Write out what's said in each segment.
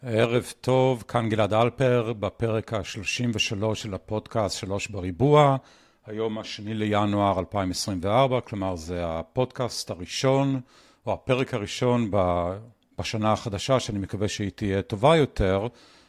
ערב טוב, כאן גלעד אלפר בפרק ה-33 של הפודקאסט 3 בריבוע. היום השני לינואר 2024, כלומר זה הפודקאסט הראשון או הפרק הראשון בשנה החדשה, שאני מקווה שהיא תהיה טובה יותר,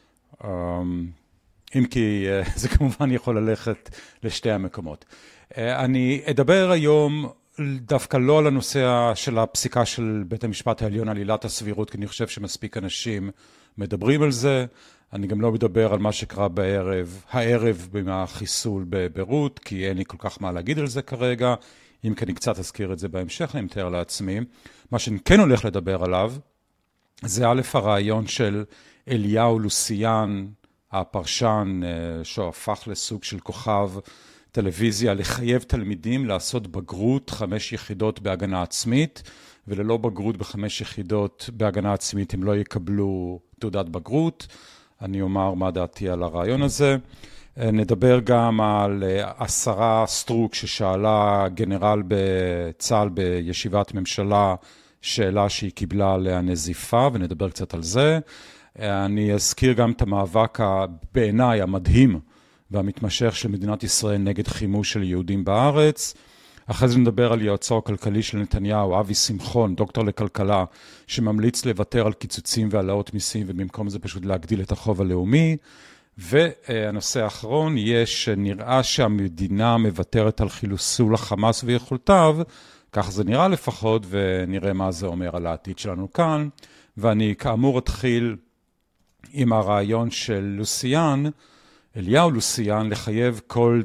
אם כי זה כמובן יכול ללכת לשתי המקומות. אני אדבר היום דווקא לא על הנושא של הפסיקה של בית המשפט העליון על עילת הסבירות, כי אני חושב שמספיק אנשים מדברים על זה. אני גם לא מדבר על מה שקרה הערב בחיסול בביירות, כי אין לי כל כך מה להגיד על זה כרגע. אם כי אני קצת אזכיר את זה בהמשך, אני מתאר לעצמי. מה שאני כן הולך לדבר עליו, זה הרעיון של אליהו לוסיאן, הפרשן שהפך לסוג של כוכב טלוויזיה, לחייב תלמידים לעשות בגרות 5 יחידות בהגנה עצמית, וללא בגרות ב5 יחידות בהגנה עצמית הם לא יקבלו תעודת בגרות. אני אומר מה דעתי על הרעיון הזה. נדבר גם על השרה סטרוק ששאלה גנרל בצה"ל בישיבת ממשלה שאלה שהיא קיבלה עליה נזיפה, ונדבר קצת על זה. אני אזכיר גם את המאבק בעיניי המדהים והמתמשך של מדינת ישראל נגד חימוש של יהודים בארץ. אחרי זה נדבר על יועצו הכלכלי של נתניהו, אבי שמחון, דוקטור לכלכלה, שממליץ לוותר על קיצוצים והעלאות מיסים, ובמקום זה פשוט להגדיל את החוב הלאומי. והנושא האחרון, נראה שהמדינה מוותרת על חיסול החמאס ויכולתיו, כך זה נראה לפחות, ונראה מה זה אומר על העתיד שלנו כאן. ואני כאמור אתחיל עם הרעיון של לוסיאן, אליהו לוסיאן, לחייב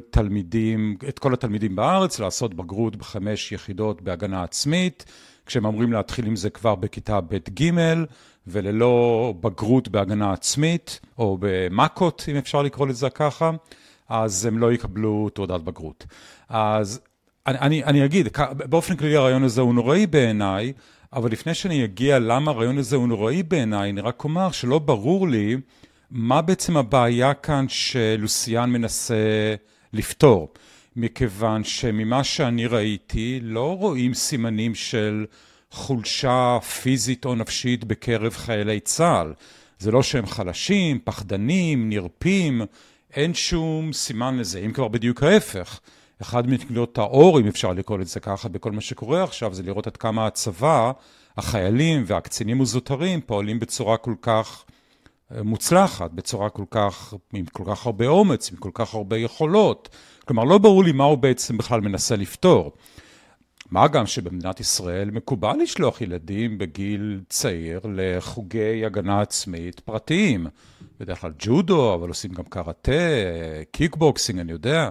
את כל התלמידים בארץ לעשות בגרות ב5 יחידות בהגנה עצמית, כשהם אמורים להתחיל עם זה כבר בכיתה ב' ג', וללא בגרות בהגנה עצמית, או במקות, אם אפשר לקרוא לזה ככה, אז הם לא יקבלו תעודת בגרות. אז אני אגיד, באופן כללי הרעיון הזה הוא נוראי בעיניי, אבל לפני שאני אגיע למה הרעיון הזה הוא נוראי בעיניי, אני רק אומר שלא ברור לי מה בעצם הבעיה כאן שלוסיאן מנסה לפתור. מכיוון שממה שאני ראיתי לא רואים סימנים של חולשה פיזית או נפשית בקרב חיילי צה"ל. זה לא שהם חלשים, פחדנים, נרפים, אין שום סימן לזה, אם כבר בדיוק ההפך. אחד מנקודות האור, אם אפשר לקרוא את זה ככה, בכל מה שקורה עכשיו, זה לראות עד כמה הצבא, החיילים והקצינים הזוטרים פועלים בצורה כל כך מוצלחת, בצורה עם כל כך הרבה אומץ, עם כל כך הרבה יכולות. כלומר, לא ברור לי מה הוא בעצם בכלל מנסה לפתור. מה גם שבמדינת ישראל מקובל לשלוח ילדים בגיל צעיר לחוגי הגנה עצמית פרטיים. בדרך כלל ג'ודו, אבל עושים גם קראטה, קיקבוקסינג, אני יודע.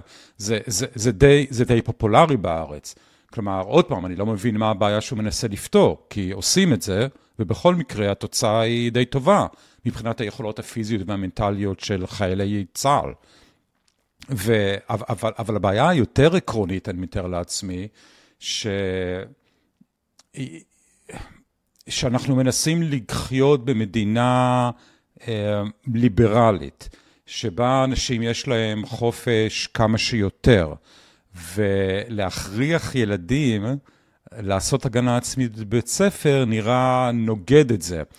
זה די פופולרי בארץ. כלומר, עוד פעם, אני לא מבין מה הבעיה שהוא מנסה לפתור, כי עושים את זה, ובכל מקרה התוצאה היא די טובה, מבחינת היכולות הפיזיות והמנטליות של חיילי צה"ל. אבל הבעיה היותר עקרונית, אני מתאר לעצמי, שאנחנו מנסים לחיות במדינה ליברלית, שבה אנשים יש להם חופש כמה שיותר, ולהכריח ילדים לעשות הגנה עצמית בבית ספר נראה נוגד את זה.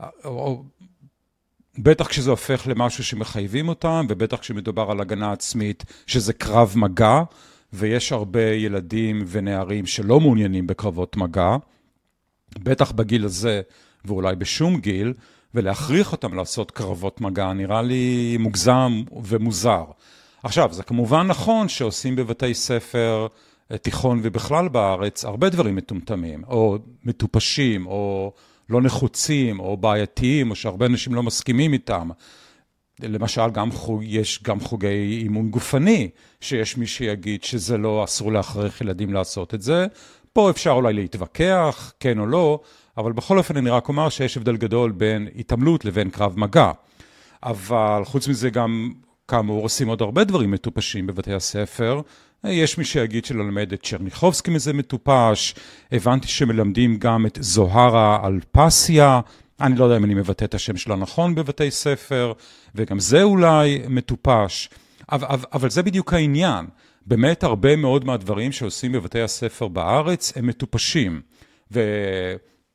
בטח כשזה הופך למשהו שמחייבים אותם, ובטח כשמדובר על הגנה עצמית שזה קרב מגע, ויש הרבה ילדים ונערים שלא מעוניינים בקרבות מגע, בטח בגיל הזה ואולי בשום גיל, ולהכריח אותם לעשות קרבות מגע נראה לי מוגזם ומוזר. עכשיו, זה כמובן נכון שעושים בבתי ספר תיכון ובכלל בארץ הרבה דברים מטומטמים, או מטופשים, או לא נחוצים, או בעייתיים, או שהרבה אנשים לא מסכימים איתם. למשל, יש גם חוגי אימון גופני, שיש מי שיגיד שזה לא אסור להכריח ילדים לעשות את זה. פה אפשר אולי להתווכח, כן או לא, אבל בכל אופן אני רק אומר שיש הבדל גדול בין התעמלות לבין קרב מגע. אבל חוץ מזה גם, כאמור, עושים עוד הרבה דברים מטופשים בבתי הספר. יש מי שיגיד שללמד את צ'רניחובסקי מזה מטופש. הבנתי שמלמדים גם את זוהרה אלפסיה. אני לא יודע אם אני מבטא את השם שלה נכון בבתי ספר, וגם זה אולי מטופש. אבל זה בדיוק העניין. באמת הרבה מאוד מהדברים שעושים בבתי הספר בארץ הם מטופשים.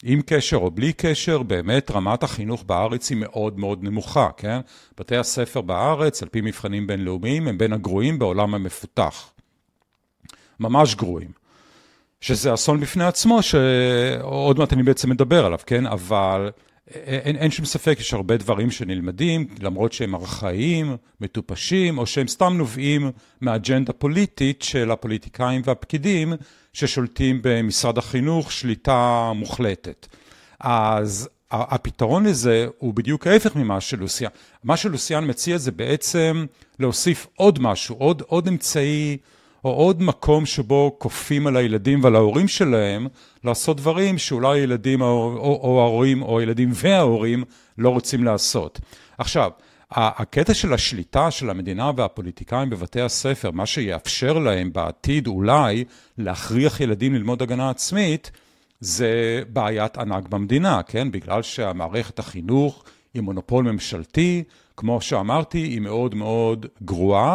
עם קשר או בלי קשר, באמת רמת החינוך בארץ היא מאוד מאוד נמוכה, כן? בתי הספר בארץ, על פי מבחנים בינלאומיים, הם בין הגרועים בעולם המפותח. ממש גרועים. שזה אסון בפני עצמו, שעוד מעט אני בעצם מדבר עליו, כן? אבל אין שום ספק, יש הרבה דברים שנלמדים, למרות שהם ארכאיים, מטופשים, או שהם סתם נובעים מהאג'נדה פוליטית של הפוליטיקאים והפקידים, ששולטים במשרד החינוך שליטה מוחלטת. אז הפתרון לזה הוא בדיוק ההפך ממה שלוסיאן. מה שלוסיאן מציע זה בעצם להוסיף עוד משהו, עוד אמצעי, או עוד מקום שבו כופים על הילדים ועל ההורים שלהם, לעשות דברים שאולי הילדים או ההורים, או הילדים וההורים לא רוצים לעשות. עכשיו, הקטע של השליטה של המדינה והפוליטיקאים בבתי הספר, מה שיאפשר להם בעתיד אולי להכריח ילדים ללמוד הגנה עצמית, זה בעיית ענק במדינה, כן? בגלל שהמערכת החינוך היא מונופול ממשלתי, כמו שאמרתי, היא מאוד מאוד גרועה,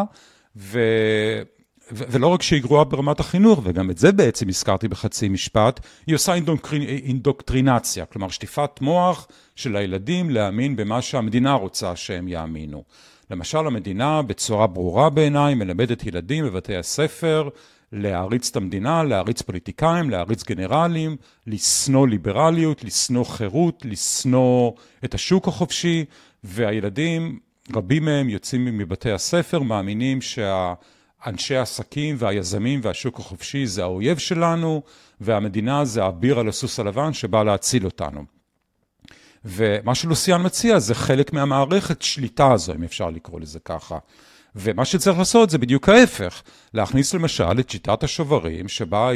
ולא רק שהיא גרועה ברמת החינוך, וגם את זה בעצם הזכרתי בחצי משפט, היא עושה אינדוקטרינציה, כלומר שטיפת מוח של הילדים להאמין במה שהמדינה רוצה שהם יאמינו. למשל, המדינה בצורה ברורה בעיניי מלמדת ילדים בבתי הספר להריץ את המדינה, להריץ פוליטיקאים, להריץ גנרלים, לשנוא ליברליות, לשנוא חירות, לשנוא את השוק החופשי, והילדים, רבים מהם יוצאים מבתי הספר, מאמינים אנשי העסקים והיזמים והשוק החופשי זה האויב שלנו, והמדינה זה האביר על הסוס הלבן שבא להציל אותנו. ומה שלוסיאן מציע זה חלק מהמערכת שליטה הזו, אם אפשר לקרוא לזה ככה. ומה שצריך לעשות זה בדיוק ההפך, להכניס למשל את שיטת השוברים, שבה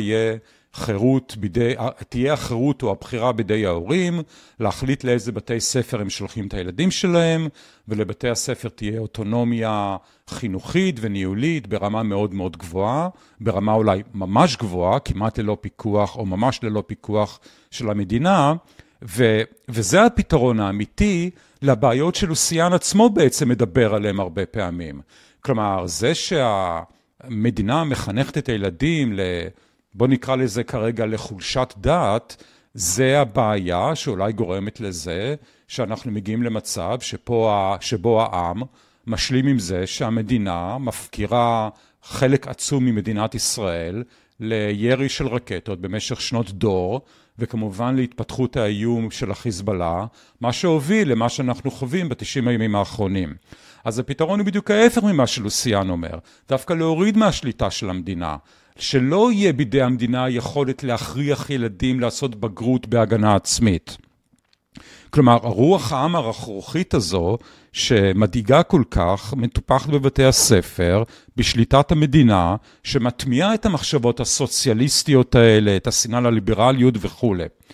תהיה החירות או הבחירה בידי ההורים, להחליט לאיזה בתי ספר הם שולחים את הילדים שלהם, ולבתי הספר תהיה אוטונומיה חינוכית וניהולית ברמה מאוד מאוד גבוהה, ברמה אולי ממש גבוהה, כמעט ללא פיקוח או ממש ללא פיקוח של המדינה, וזה הפתרון האמיתי לבעיות שלוסיאן עצמו בעצם מדבר עליהם הרבה פעמים. כלומר, זה שהמדינה מחנכת את הילדים בוא נקרא לזה כרגע לחולשת דעת, זה הבעיה שאולי גורמת לזה שאנחנו מגיעים למצב שבו העם משלים עם זה שהמדינה מפקירה חלק עצום ממדינת ישראל לירי של רקטות במשך שנות דור, וכמובן להתפתחות האיום של החיזבאללה, מה שהוביל למה שאנחנו חווים ב90 הימים האחרונים. אז הפתרון הוא בדיוק ההפך ממה שלוסיאן אומר, דווקא להוריד מהשליטה של המדינה, שלא יהיה בידי המדינה יכולת להכריח ילדים לעשות בגרות בהגנה עצמית. כלומר, הרוח העם הרכרוכית הזו, שמדאיגה כל כך, מטופחת בבתי הספר, בשליטת המדינה, שמטמיעה את המחשבות הסוציאליסטיות האלה, את השנאה לליברליות וכו'.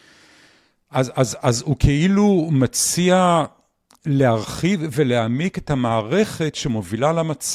אז הוא כאילו מציע להרחיב ולהעמיק את המערכת שמובילה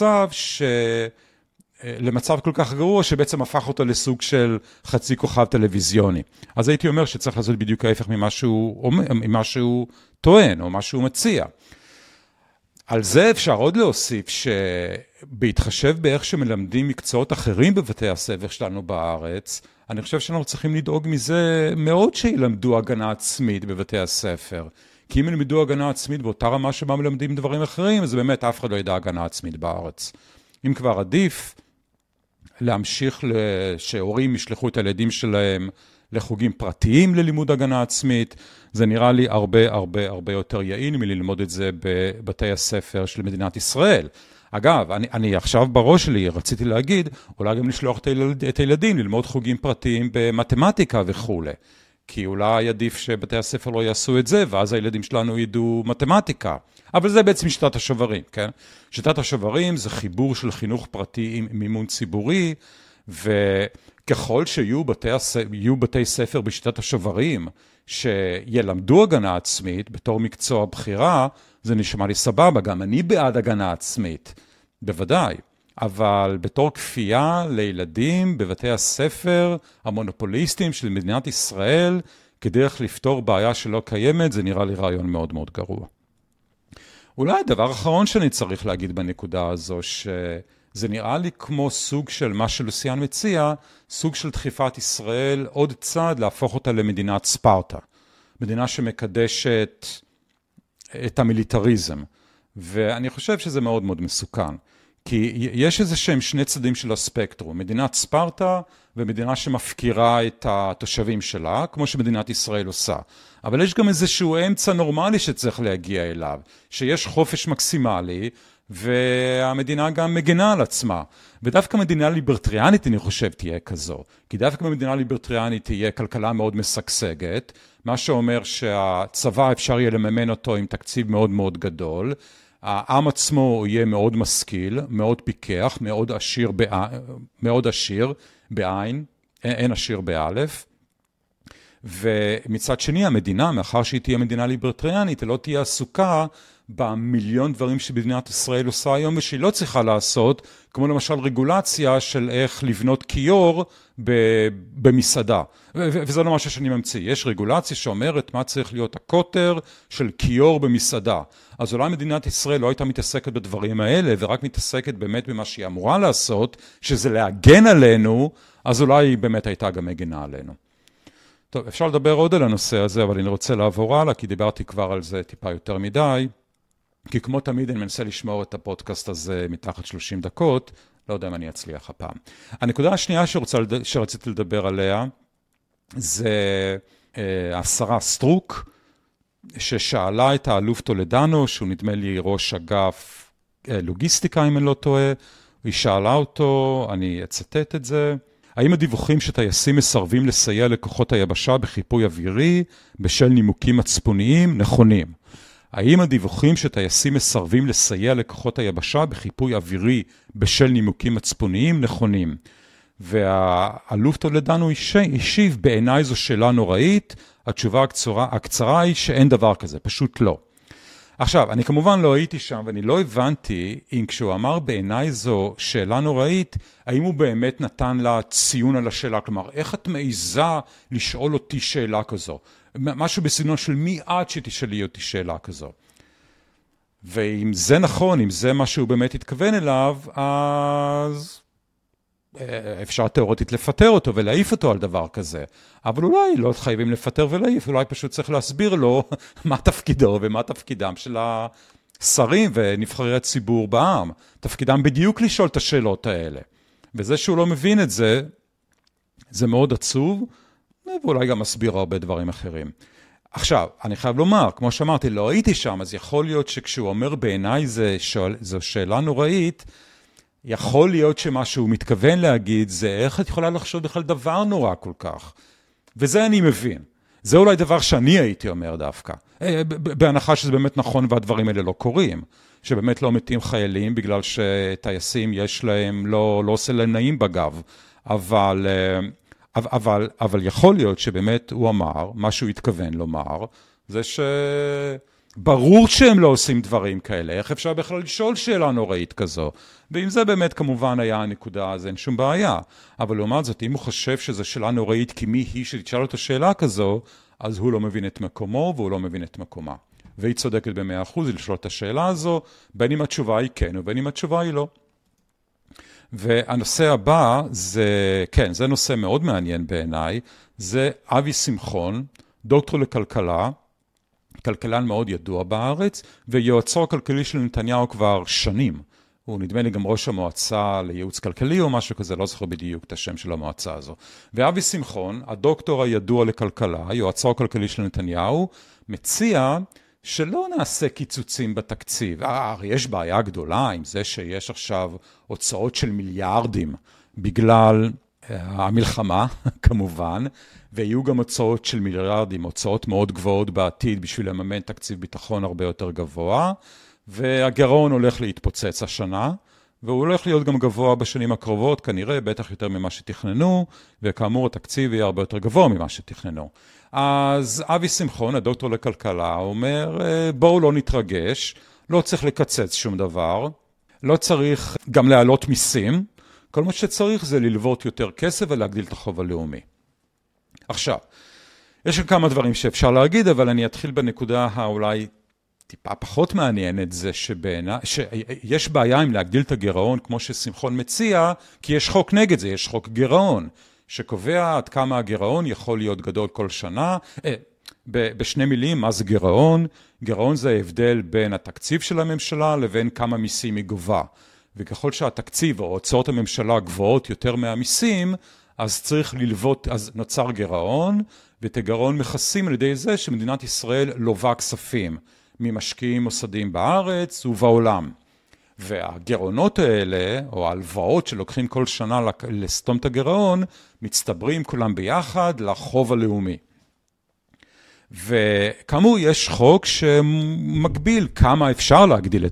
למצב כל כך גרוע, שבעצם הפך אותו לסוג של חצי כוכב טלוויזיוני. אז הייתי אומר שצריך לעשות בדיוק ההפך ממה שהוא טוען, או מה שהוא מציע. על זה אפשר עוד להוסיף שבהתחשב באיך שמלמדים מקצועות אחרים בבתי הספר שלנו בארץ, אני חושב שאנחנו צריכים לדאוג מזה מאוד שילמדו הגנה עצמית בבתי הספר. כי אם ילמדו הגנה עצמית באותה רמה שבה מלמדים דברים אחרים, אז באמת אף אחד לא ידע הגנה עצמית בארץ. אם כבר עדיף להמשיך שהורים ישלחו את הילדים שלהם לחוגים פרטיים ללימוד הגנה עצמית, זה נראה לי הרבה יותר יעיל מללמוד את זה בבתי הספר של מדינת ישראל. אגב, אני עכשיו בראש שלי רציתי להגיד, אולי גם לשלוח את הילדים ללמוד חוגים פרטיים במתמטיקה וכו'. כי אולי עדיף שבתי הספר לא יעשו את זה, ואז הילדים שלנו ידעו מתמטיקה. אבל זה בעצם שיטת השוברים, כן? שיטת השוברים זה חיבור של חינוך פרטי עם מימון ציבורי, וככל שיהיו בתי ספר בשיטת השוברים, שילמדו הגנה עצמית בתור מקצוע בחירה, זה נשמע לי סבבה, גם אני בעד הגנה עצמית, בוודאי. אבל בתור כפייה לילדים בבתי הספר המונופוליסטיים של מדינת ישראל, כדרך לפתור בעיה שלא קיימת, זה נראה לי רעיון מאוד מאוד גרוע. אולי הדבר האחרון שאני צריך להגיד בנקודה הזו, שזה נראה לי כמו סוג של מה שלוסיאן מציע, סוג של דחיפת ישראל, עוד צעד להפוך אותה למדינת ספרטה. מדינה שמקדשת את המיליטריזם. ואני חושב שזה מאוד מאוד מסוכן. כי יש איזה שהם שני צדדים של הספקטרום, מדינת ספרטה ומדינה שמפקירה את התושבים שלה, כמו שמדינת ישראל עושה. אבל יש גם איזשהו אמצע נורמלי שצריך להגיע אליו, שיש חופש מקסימלי, והמדינה גם מגנה על עצמה. ודווקא מדינה ליברטריאנית, אני חושב, תהיה כזו. כי דווקא במדינה ליברטריאנית תהיה כלכלה מאוד משגשגת, מה שאומר שהצבא אפשר יהיה לממן אותו עם תקציב מאוד מאוד גדול, העם עצמו יהיה מאוד משכיל, מאוד פיקח, מאוד עשיר בעין, אין עשיר באלף, ומצד שני המדינה, מאחר שהיא תהיה מדינה ליברטריאנית, היא לא תהיה עסוקה במיליון דברים שמדינת ישראל עושה היום ושהיא לא צריכה לעשות, כמו למשל רגולציה של איך לבנות כיור במסעדה. וזה לא משהו שאני ממציא. יש רגולציה שאומרת מה צריך להיות הקוטר של כיור במסעדה. אז אולי מדינת ישראל לא הייתה מתעסקת בדברים האלה, ורק מתעסקת באמת במה שהיא אמורה לעשות, שזה להגן עלינו, אז אולי היא באמת הייתה גם מגנה עלינו. טוב, אפשר לדבר עוד על הנושא הזה, אבל אני רוצה לעבור הלאה, כי דיברתי כבר על זה טיפה יותר מדי, כי כמו תמיד אני מנסה לשמור את הפודקאסט הזה מתחת 30 דקות, לא יודע אם אני אצליח הפעם. הנקודה השנייה שרציתי לדבר עליה, זה השרה סטרוק, ששאלה את האלוף טולדנו, שהוא נדמה לי ראש אגף לוגיסטיקה, אם אני לא טועה, היא שאלה אותו, אני אצטט את זה, האם הדיווחים שטייסים מסרבים לסייע לכוחות היבשה בחיפוי אווירי בשל נימוקים מצפוניים נכונים? האם הדיווחים שטייסים מסרבים לסייע לכוחות היבשה בחיפוי אווירי בשל נימוקים מצפוניים נכונים? והאלוף טולדנו השיב, בעיניי זו שאלה נוראית, התשובה הקצרה היא שאין דבר כזה, פשוט לא. עכשיו, אני כמובן לא הייתי שם, ואני לא הבנתי אם כשהוא אמר בעיניי זו שאלה נוראית, האם הוא באמת נתן לה ציון על השאלה, כלומר, איך את מעיזה לשאול אותי שאלה כזו? משהו בסגנון של מי את שתשאלי אותי שאלה כזו. ואם זה נכון, אם זה מה שהוא באמת התכוון אליו, אז אפשר תיאורטית לפטר אותו ולהעיף אותו על דבר כזה. אבל אולי לא חייבים לפטר ולהעיף, אולי פשוט צריך להסביר לו מה תפקידו ומה תפקידם של השרים ונבחרי הציבור בעם. תפקידם בדיוק לשאול את השאלות האלה. וזה שהוא לא מבין את זה, זה מאוד עצוב, ואולי גם מסביר הרבה דברים אחרים. עכשיו, אני חייב לומר, כמו שאמרתי, לא הייתי שם, אז יכול להיות שכשהוא אומר בעיניי זו שאלה נוראית, יכול להיות שמה שהוא מתכוון להגיד זה איך את יכולה לחשוב בכלל דבר נורא כל כך. וזה אני מבין. זה אולי דבר שאני הייתי אומר דווקא. בהנחה שזה באמת נכון והדברים האלה לא קורים. שבאמת לא מתים חיילים בגלל שטייסים יש להם, לא עושה להם נעים בגב. אבל יכול להיות שבאמת הוא אמר, מה שהוא התכוון לומר, זה ברור שהם לא עושים דברים כאלה, איך אפשר בכלל לשאול שאלה נוראית כזו? ואם זה באמת כמובן היה הנקודה, אז אין שום בעיה. אבל לעומת זאת, אם הוא חושב שזו שאלה נוראית, כי מי היא שתשאל אותו שאלה כזו, אז הוא לא מבין את מקומו, והוא לא מבין את מקומה. והיא צודקת ב100% לשאול את השאלה הזו, בין אם התשובה היא כן, ובין אם התשובה היא לא. והנושא הבא, זה נושא מאוד מעניין בעיניי, זה אבי שמחון, דוקטור לכלכלה, כלכלן מאוד ידוע בארץ, ויועצו הכלכלי של נתניהו כבר שנים. הוא נדמה לי גם ראש המועצה לייעוץ כלכלי או משהו כזה, לא זוכר בדיוק את השם של המועצה הזו. ואבי שמחון, הדוקטור הידוע לכלכלה, יועצו הכלכלי של נתניהו, מציע שלא נעשה קיצוצים בתקציב. הרי יש בעיה גדולה עם זה שיש עכשיו הוצאות של מיליארדים בגלל המלחמה, כמובן, ויהיו גם הוצאות של מיליארדים, הוצאות מאוד גבוהות בעתיד בשביל לממן תקציב ביטחון הרבה יותר גבוה, והגירעון הולך להתפוצץ השנה, והוא הולך להיות גם גבוה בשנים הקרובות, כנראה בטח יותר ממה שתכננו, וכאמור התקציב יהיה הרבה יותר גבוה ממה שתכננו. אז אבי שמחון, הדוקטור לכלכלה, אומר, בואו לא נתרגש, לא צריך לקצץ שום דבר, לא צריך גם להעלות מיסים, כל מה שצריך זה ללוות יותר כסף ולהגדיל את החוב הלאומי. עכשיו, יש כמה דברים שאפשר להגיד, אבל אני אתחיל בנקודה האולי טיפה פחות מעניינת, זה שיש בעיה עם להגדיל את הגירעון כמו ששמחון מציע, כי יש חוק נגד זה, יש חוק גירעון, שקובע עד כמה הגירעון יכול להיות גדול כל שנה. בשני מילים, מה זה גירעון? גירעון זה ההבדל בין התקציב של הממשלה לבין כמה מיסים היא גובה. וככל שהתקציב או הוצאות הממשלה גבוהות יותר מהמיסים, אז צריך ללוות, אז נוצר גירעון, ואת הגירעון מכסים על ידי זה שמדינת ישראל לובה כספים ממשקיעים מוסדיים בארץ ובעולם. והגירעונות האלה, או ההלוואות שלוקחים כל שנה לסתום את הגירעון, מצטברים כולם ביחד לחוב הלאומי. וכאמור, יש חוק שמגביל כמה אפשר להגדיל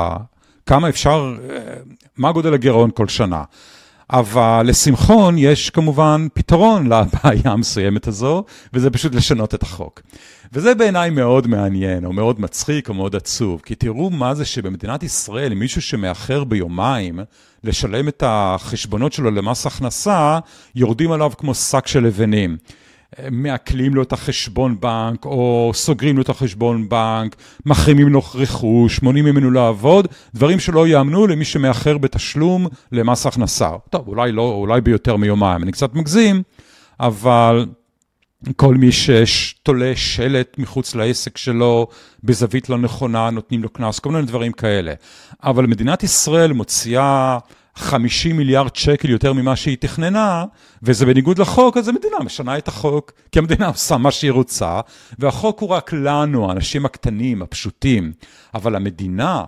מה גודל הגירעון כל שנה. אבל לשמחון יש כמובן פתרון לבעיה המסוימת הזו, וזה פשוט לשנות את החוק. וזה בעיניי מאוד מעניין, או מאוד מצחיק, או מאוד עצוב, כי תראו מה זה שבמדינת ישראל, מישהו שמאחר ביומיים לשלם את החשבונות שלו למס הכנסה, יורדים עליו כמו שק של לבנים. מעקלים לו את החשבון בנק, או סוגרים לו את החשבון בנק, מחרימים לו רכוש, מונעים ממנו לעבוד, דברים שלא יאמנו למי שמאחר בתשלום למס הכנסה. טוב, אולי לא, אולי ביותר מיומיים, אני קצת מגזים, אבל כל מי שתולה שלט מחוץ לעסק שלו, בזווית לא נכונה, נותנים לו קנס, כל מיני דברים כאלה. אבל מדינת ישראל מוציאה 50 מיליארד שקל יותר ממה שהיא תכננה, וזה בניגוד לחוק, אז המדינה משנה את החוק, כי המדינה עושה מה שהיא רוצה, והחוק הוא רק לנו, האנשים הקטנים, הפשוטים, אבל המדינה,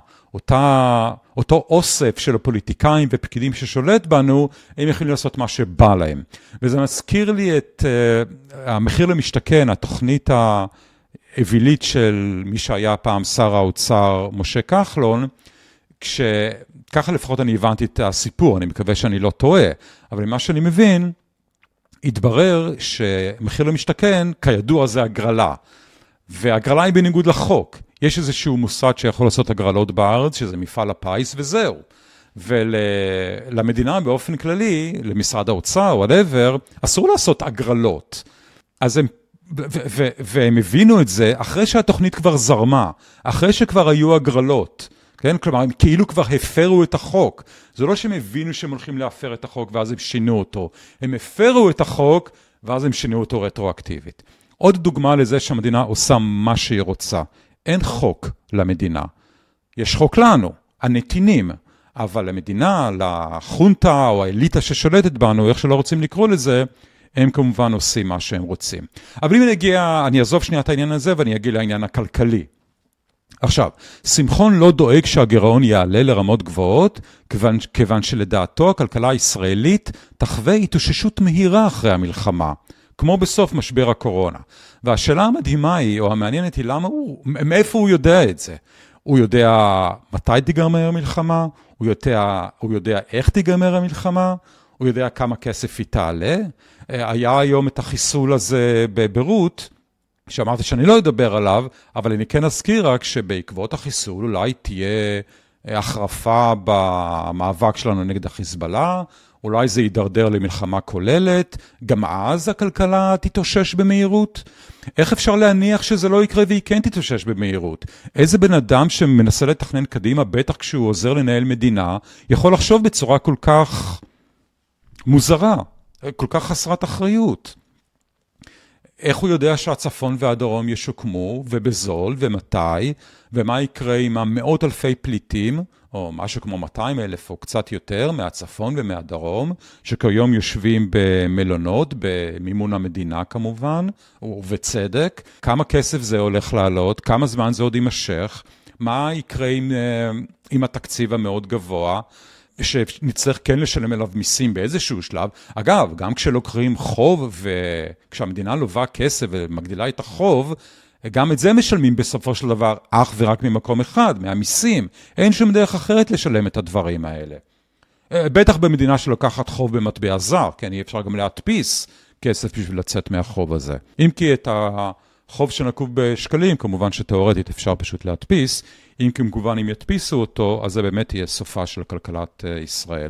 אותו אוסף של הפוליטיקאים ופקידים ששולט בנו, הם יכולים לעשות מה שבא להם. וזה מזכיר לי את המחיר למשתכן, התוכנית האווילית של מי שהיה פעם שר האוצר, משה כחלון, ככה לפחות אני הבנתי את הסיפור, אני מקווה שאני לא טועה, אבל מה שאני מבין, התברר שמחיר למשתכן, כידוע זה הגרלה, והגרלה היא בניגוד לחוק. יש איזשהו מוסד שיכול לעשות הגרלות בארץ, שזה מפעל הפיס, וזהו. ולמדינה באופן כללי, למשרד האוצר, whatever, אסור לעשות הגרלות. אז והם הבינו את זה אחרי שהתוכנית כבר זרמה, אחרי שכבר היו הגרלות. כן? כלומר, הם כאילו כבר הפרו את החוק. זה לא שהם הבינו שהם הולכים להפר את החוק ואז הם שינו אותו. הם הפרו את החוק ואז הם שינו אותו רטרואקטיבית. עוד דוגמה לזה שהמדינה עושה מה שהיא רוצה. אין חוק למדינה. יש חוק לנו, הנתינים. אבל למדינה, לחונטה או האליטה ששולטת בנו, איך שלא רוצים לקרוא לזה, הם כמובן עושים מה שהם רוצים. אבל אם אני אעזוב שנייה את העניין הזה ואני אגיע לעניין הכלכלי. עכשיו, שמחון לא דואג שהגירעון יעלה לרמות גבוהות, כיוון שלדעתו הכלכלה הישראלית תחווה התאוששות מהירה אחרי המלחמה, כמו בסוף משבר הקורונה. והשאלה המדהימה היא, או המעניינת היא, מאיפה הוא יודע את זה? הוא יודע מתי תיגמר המלחמה? הוא יודע איך תיגמר המלחמה? הוא יודע כמה כסף היא תעלה? היה היום את החיסול הזה בביירות, שאמרתי שאני לא אדבר עליו, אבל אני כן אזכיר רק שבעקבות החיסול אולי תהיה החרפה במאבק שלנו נגד החיזבאללה, אולי זה יידרדר למלחמה כוללת, גם אז הכלכלה תתאושש במהירות. איך אפשר להניח שזה לא יקרה והיא כן תתאושש במהירות? איזה בן אדם שמנסה לתכנן קדימה, בטח כשהוא עוזר לנהל מדינה, יכול לחשוב בצורה כל כך מוזרה, כל כך חסרת אחריות? איך הוא יודע שהצפון והדרום ישוקמו, ובזול, ומתי, ומה יקרה עם המאות אלפי פליטים, או משהו כמו 200,000 או קצת יותר, מהצפון ומהדרום, שכיום יושבים במלונות, במימון המדינה כמובן, ובצדק. כמה כסף זה הולך לעלות, כמה זמן זה עוד יימשך, מה יקרה עם התקציב המאוד גבוה, שנצטרך כן לשלם אליו מיסים באיזשהו שלב. אגב, גם כשלוקחים חוב וכשהמדינה לובה כסף ומגדילה את החוב, גם את זה משלמים בסופו של דבר אך ורק ממקום אחד, מהמיסים. אין שום דרך אחרת לשלם את הדברים האלה. בטח במדינה שלוקחת חוב במטבע זר, כן, אי אפשר גם להדפיס כסף בשביל לצאת מהחוב הזה. אם כי את החוב שנקוב בשקלים, כמובן שתיאורטית אפשר פשוט להדפיס, אם כמובן אם ידפיסו אותו, אז זה באמת יהיה סופה של כלכלת ישראל.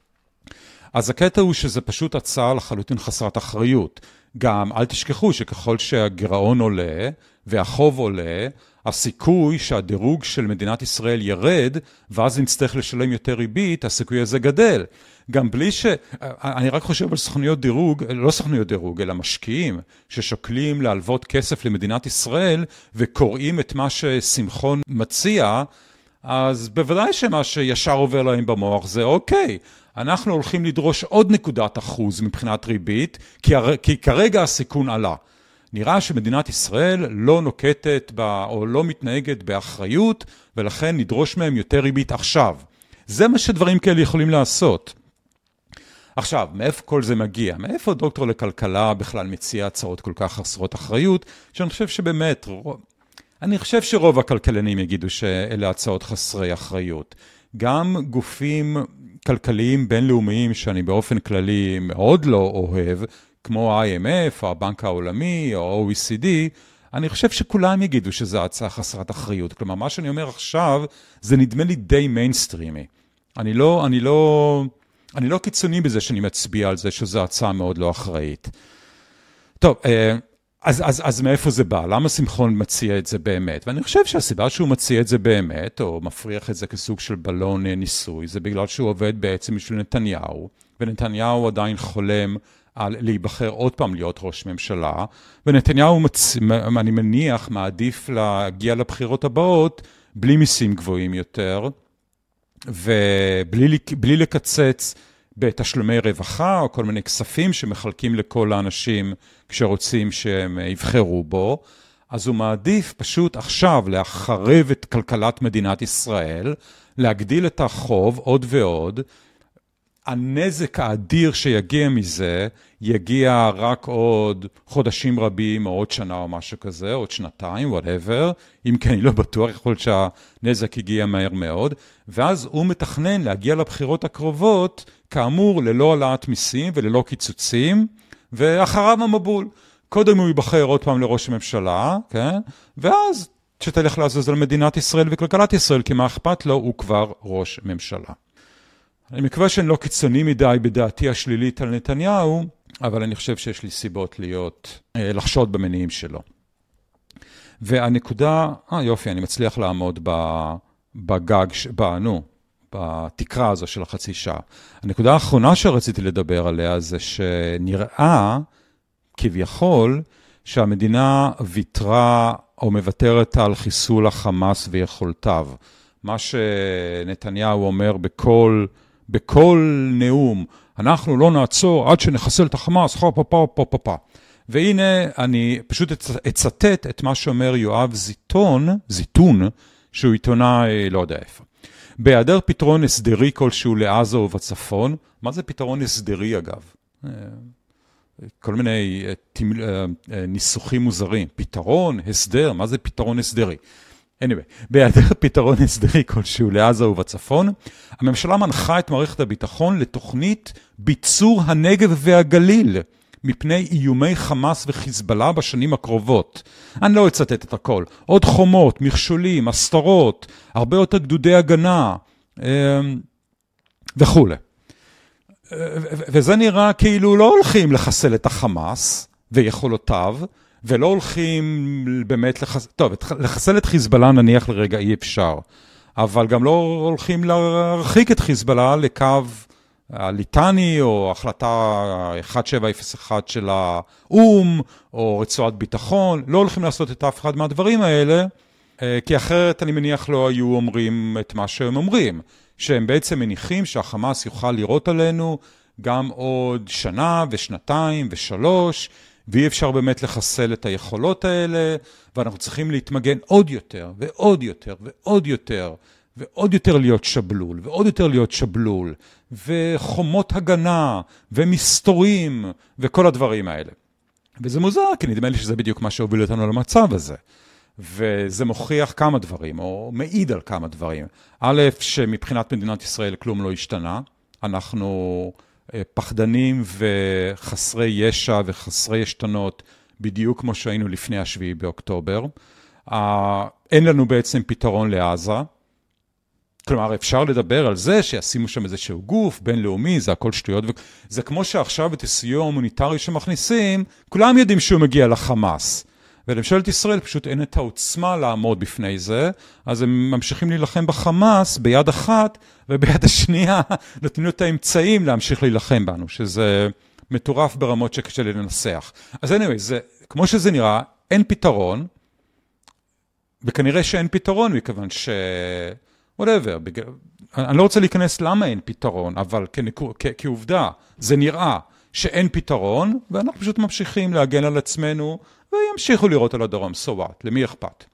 אז הקטע הוא שזה פשוט הצעה לחלוטין חסרת אחריות. גם אל תשכחו שככל שהגירעון עולה, והחוב עולה, הסיכוי שהדירוג של מדינת ישראל ירד, ואז נצטרך לשלם יותר ריבית, הסיכוי הזה גדל. גם בלי אני רק חושב על סוכנויות דירוג, לא סוכנויות דירוג, אלא משקיעים ששוקלים להלוות כסף למדינת ישראל, וקוראים את מה ששמחון מציע, אז בוודאי שמה שישר עובר להם במוח זה אוקיי, אנחנו הולכים לדרוש עוד נקודת אחוז מבחינת ריבית, כי כרגע הסיכון עלה. נראה שמדינת ישראל לא נוקטת או לא מתנהגת באחריות, ולכן נדרוש מהם יותר ריבית עכשיו. זה מה שדברים כאלה יכולים לעשות. עכשיו, מאיפה כל זה מגיע? מאיפה דוקטור לכלכלה בכלל מציע הצעות כל כך חסרות אחריות? שאני חושב שבאמת, אני חושב שרוב הכלכלנים יגידו שאלה הצעות חסרי אחריות. גם גופים כלכליים בינלאומיים שאני באופן כללי מאוד לא אוהב, כמו IMF או הבנק העולמי או OECD, אני חושב שכולם יגידו שזו הצעה חסרת אחריות. כלומר, מה שאני אומר עכשיו, זה נדמה לי די מיינסטרימי. אני לא קיצוני בזה שאני מצביע על זה שזו הצעה מאוד לא אחראית. טוב, אז מאיפה זה בא? למה שמחון מציע את זה באמת? ואני חושב שהסיבה שהוא מציע את זה באמת, או מפריח את זה כסוג של בלון ניסוי, זה בגלל שהוא עובד בעצם בשביל נתניהו, ונתניהו עדיין חולם על להיבחר עוד פעם להיות ראש ממשלה, ונתניהו, אני מניח, מעדיף להגיע לבחירות בלי מיסים גבוהים יותר, ובלי לקצץ בתשלומי רווחה, או כל מיני כספים שמחלקים לכל האנשים כשרוצים שהם יבחרו בו, אז הוא מעדיף פשוט עכשיו להחרב את כלכלת מדינת ישראל, להגדיל את החוב עוד ועוד, הנזק האדיר שיגיע מזה, יגיע רק עוד חודשים רבים, או עוד שנה או משהו כזה, עוד שנתיים, whatever, אם כן, אני לא בטוח, יכול להיות שהנזק הגיע מהר מאוד, ואז הוא מתכנן להגיע לבחירות הקרובות, כאמור, ללא העלאת מיסים וללא קיצוצים, ואחריו המבול. קודם הוא ייבחר עוד פעם לראש הממשלה, כן? ואז שתלך לעזוז על מדינת ישראל וכלכלת ישראל, כי מה אכפת לו, הוא כבר ראש ממשלה. אני מקווה שאני לא קיצוני מדי בדעתי השלילית על נתניהו, אבל אני חושב שיש לי סיבות לחשוד במניעים שלו. והנקודה, יופי, אני מצליח לעמוד בגג, בתקרה הזו של החצי שעה. הנקודה האחרונה שרציתי לדבר עליה זה שנראה כביכול שהמדינה ויתרה או מוותרת על חיסול החמאס ויכולתיו. מה שנתניהו אומר בכל נאום, אנחנו לא נעצור עד שנחסל את החמאס, והנה אני פשוט אצטט את מה שאומר יואב זיתון, שהוא עיתונאי לא יודע איפה. בהיעדר פתרון הסדרי כלשהו לעזה ובצפון, מה זה פתרון הסדרי אגב? כל מיני ניסוחים מוזרים. פתרון, הסדר, מה זה פתרון הסדרי? anyway, בהיעדר פתרון הסדרי כלשהו לעזה ובצפון, הממשלה מנחה את מערכת הביטחון לתוכנית ביצור הנגב והגליל, מפני איומי חמאס וחיזבאללה בשנים הקרובות. אני לא אצטט את הכל. עוד חומות, מכשולים, הסתרות, הרבה יותר גדודי הגנה, וכו'. וזה נראה כאילו לא הולכים לחסל את החמאס ויכולותיו, ולא הולכים באמת לחסל את חיזבאללה נניח לרגע אי אפשר, אבל גם לא הולכים להרחיק את חיזבאללה לקו הליטני, או החלטה 1701 של האום, או רצועת ביטחון, לא הולכים לעשות את אף אחד מהדברים האלה, כי אחרת אני מניח לא היו אומרים את מה שהם אומרים, שהם בעצם מניחים שהחמאס יוכל לראות עלינו גם עוד שנה ושנתיים ושלוש, ואי אפשר באמת לחסל את היכולות האלה, ואנחנו צריכים להתמגן עוד יותר ועוד יותר ועוד יותר, ועוד יותר להיות שבלול, ועוד יותר להיות שבלול, וחומות הגנה, ומסתורים, וכל הדברים האלה. וזה מוזר, כי נדמה לי שזה בדיוק מה שהוביל אותנו למצב הזה. וזה מוכיח כמה דברים, או מעיד על כמה דברים. א', שמבחינת מדינת ישראל כלום לא השתנה. אנחנו פחדנים וחסרי ישע וחסרי השתנות, בדיוק כמו שהיינו לפני השביעי באוקטובר. אין לנו בעצם פתרון לעזה. כלומר, אפשר לדבר על זה שישימו שם איזשהו גוף בינלאומי, זה הכל שטויות. זה כמו שעכשיו את הסיוע ההומניטרי שמכניסים, כולם יודעים שהוא מגיע לחמאס. ולממשלת ישראל פשוט אין את העוצמה לעמוד בפני זה, אז הם ממשיכים להילחם בחמאס ביד אחת, וביד השנייה נותנים את האמצעים להמשיך להילחם בנו, שזה מטורף ברמות שקשה לי לנסח. אז anyway, כמו שזה נראה, אין פתרון, וכנראה שאין פתרון, מכיוון whatever, אני לא רוצה להיכנס למה אין פתרון, אבל כעובדה, זה נראה שאין פתרון, ואנחנו פשוט ממשיכים להגן על עצמנו, וימשיכו לראות על הדרום, so what, למי אכפת.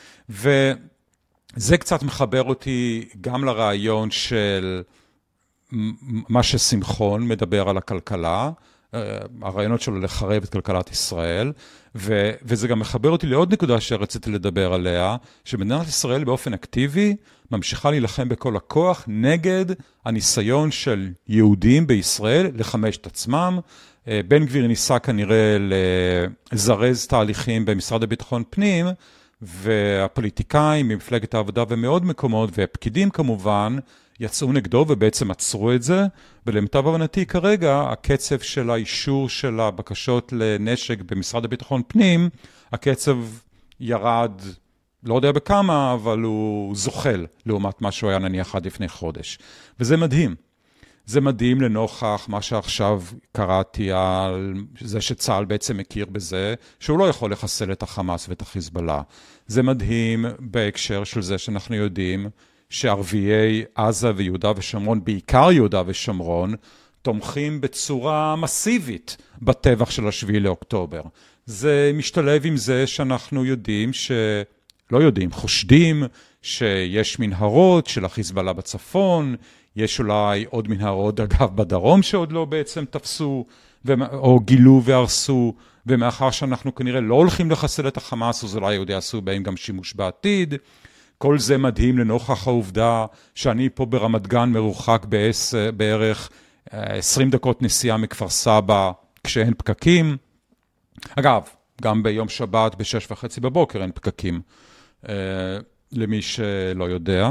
וזה קצת מחבר אותי גם לרעיון של מה ששמחון מדבר על הכלכלה, הרעיונות שלו לחרב את כלכלת ישראל, וזה גם מחבר אותי לעוד נקודה שרציתי לדבר עליה, שמדינת ישראל באופן אקטיבי ממשיכה להילחם בכל הכוח נגד הניסיון של יהודים בישראל לחמש את עצמם. בן גביר ניסה כנראה לזרז תהליכים במשרד הביטחון פנים, והפוליטיקאים ממפלגת העבודה ומאוד מקומות, והפקידים כמובן, יצאו נגדו ובעצם עצרו את זה, ולמיטב הבנתי כרגע, הקצב של האישור של הבקשות לנשק במשרד הביטחון פנים, הקצב ירד, לא יודע בכמה, אבל הוא זוחל לעומת מה שהוא היה נניח עד לפני חודש. וזה מדהים. זה מדהים לנוכח מה שעכשיו קראתי על זה שצה"ל בעצם מכיר בזה, שהוא לא יכול לחסל את החמאס ואת החיזבאללה. זה מדהים בהקשר של זה שאנחנו יודעים, שערביי עזה ויהודה ושומרון, בעיקר יהודה ושומרון, תומכים בצורה מסיבית בטבח של 7 לאוקטובר. זה משתלב עם זה שאנחנו יודעים לא יודעים, חושדים שיש מנהרות של החיזבאללה בצפון, יש אולי עוד מנהרות אגב בדרום שעוד לא בעצם תפסו, או גילו והרסו, ומאחר שאנחנו כנראה לא הולכים לחסל את החמאס, אז אולי עוד יעשו בהם גם שימוש בעתיד. כל זה מדהים לנוכח העובדה שאני פה ברמת גן מרוחק בערך 20 דקות נסיעה מכפר סבא כשאין פקקים. אגב, גם ביום שבת ב6:30 בבוקר אין פקקים, למי שלא יודע.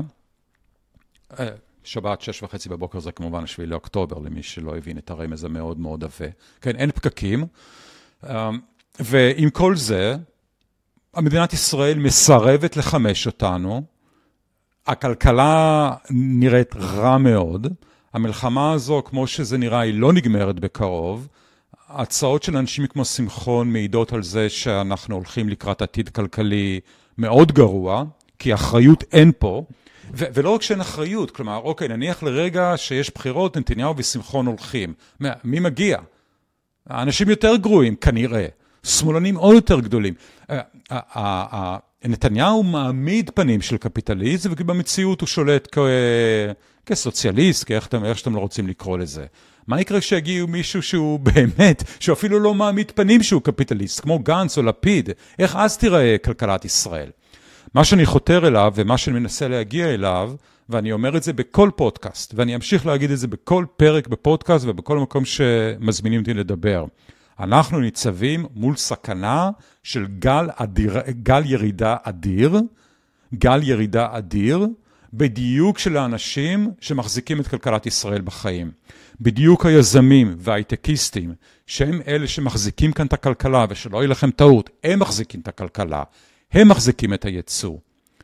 שבת 6:30 בבוקר זה כמובן 7 לאוקטובר, למי שלא הבין את הרמז המאוד מאוד עבה. כן, אין פקקים. ועם כל זה, המדינת ישראל מסרבת לחמש אותנו, הכלכלה נראית רע מאוד, המלחמה הזו, כמו שזה נראה, היא לא נגמרת בקרוב, הצעות של אנשים כמו שמחון מעידות על זה שאנחנו הולכים לקראת עתיד כלכלי מאוד גרוע, כי אחריות אין פה, ולא רק שאין אחריות, כלומר, אוקיי, נניח לרגע שיש בחירות, נתניהו ושמחון הולכים, מי מגיע? האנשים יותר גרועים, כנראה. שמאלנים עוד יותר גדולים. נתניהו מעמיד פנים של קפיטליזם, ובמציאות הוא שולט כסוציאליסט, איך שאתם לא רוצים לקרוא לזה. מה יקרה כשיגיעו מישהו שהוא באמת, שהוא אפילו לא מעמיד פנים שהוא קפיטליסט, כמו גנץ או לפיד? איך אז תיראה כלכלת ישראל? מה שאני חותר אליו, ומה שאני מנסה להגיע אליו, ואני אומר את זה בכל פודקאסט, ואני אמשיך להגיד את זה בכל פרק בפודקאסט, ובכל מקום שמזמינים אותי לדבר. אנחנו ניצבים מול סכנה של גל ירידה אדיר, בדיוק של האנשים שמחזיקים את כלכלת ישראל בחיים. בדיוק היזמים וההייטקיסטים, שהם אלה שמחזיקים כאן את הכלכלה, ושלא יהיה לכם טעות, הם מחזיקים את הכלכלה, הם מחזיקים את הייצוא.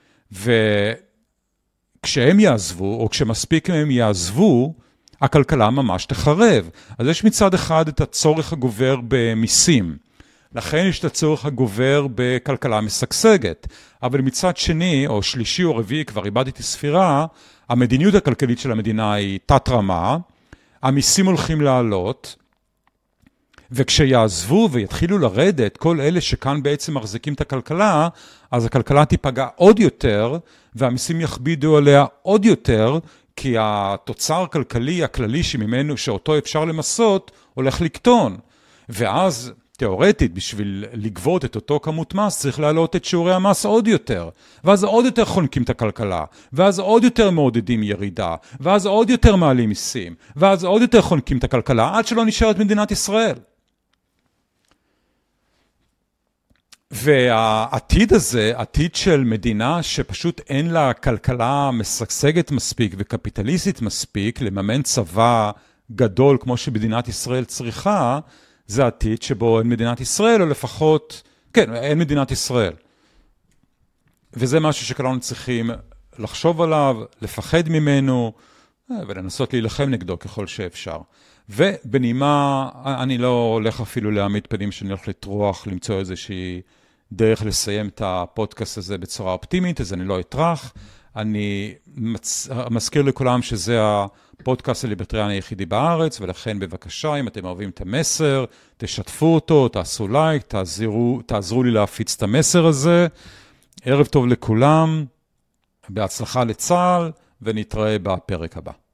וכשהם יעזבו, או כשמספיק הם יעזבו, הכלכלה ממש תחרב. אז יש מצד אחד את הצורך הגובר במיסים. לכן יש את הצורך הגובר בכלכלה משגשגת. אבל מצד שני, או שלישי או רביעי, כבר איבדתי ספירה, המדיניות הכלכלית של המדינה היא תת רמה, המיסים הולכים לעלות, וכשיעזבו ויתחילו לרדת כל אלה שכאן בעצם מחזיקים את הכלכלה, אז הכלכלה תיפגע עוד יותר, והמיסים יכבידו עליה עוד יותר, כי התוצר הכלכלי הכללי שממנו, שאותו אפשר למסות, הולך לקטון. ואז, תיאורטית, בשביל לגבות את אותו כמות מס, צריך להעלות את שיעורי המס עוד יותר. ואז עוד יותר חונקים את הכלכלה. ואז עוד יותר מעודדים ירידה. ואז עוד יותר מעלים מיסים. ואז עוד יותר חונקים את הכלכלה, עד שלא נשארת מדינת ישראל. והעתיד הזה, עתיד של מדינה שפשוט אין לה כלכלה משגשגת מספיק וקפיטליסטית מספיק לממן צבא גדול כמו שמדינת ישראל צריכה, זה עתיד שבו אין מדינת ישראל, או לפחות כן, אין מדינת ישראל. וזה משהו שכולנו צריכים לחשוב עליו, לפחד ממנו, ולנסות להילחם נגדו ככל שאפשר. ובנימה, אני לא הולך אפילו להעמיד פנים שאני הולך לטרוח, למצוא איזושהי דרך לסיים את הפודקאסט הזה בצורה אופטימית, אז אני לא אטרח. אני מזכיר לכולם שזה הפודקאסט הליברטריאני היחידי בארץ, ולכן בבקשה, אם אתם אוהבים את המסר, תשתפו אותו, תעשו לייק, תעזרו לי להפיץ את המסר הזה. ערב טוב לכולם, בהצלחה לצה"ל, ונתראה בפרק הבא.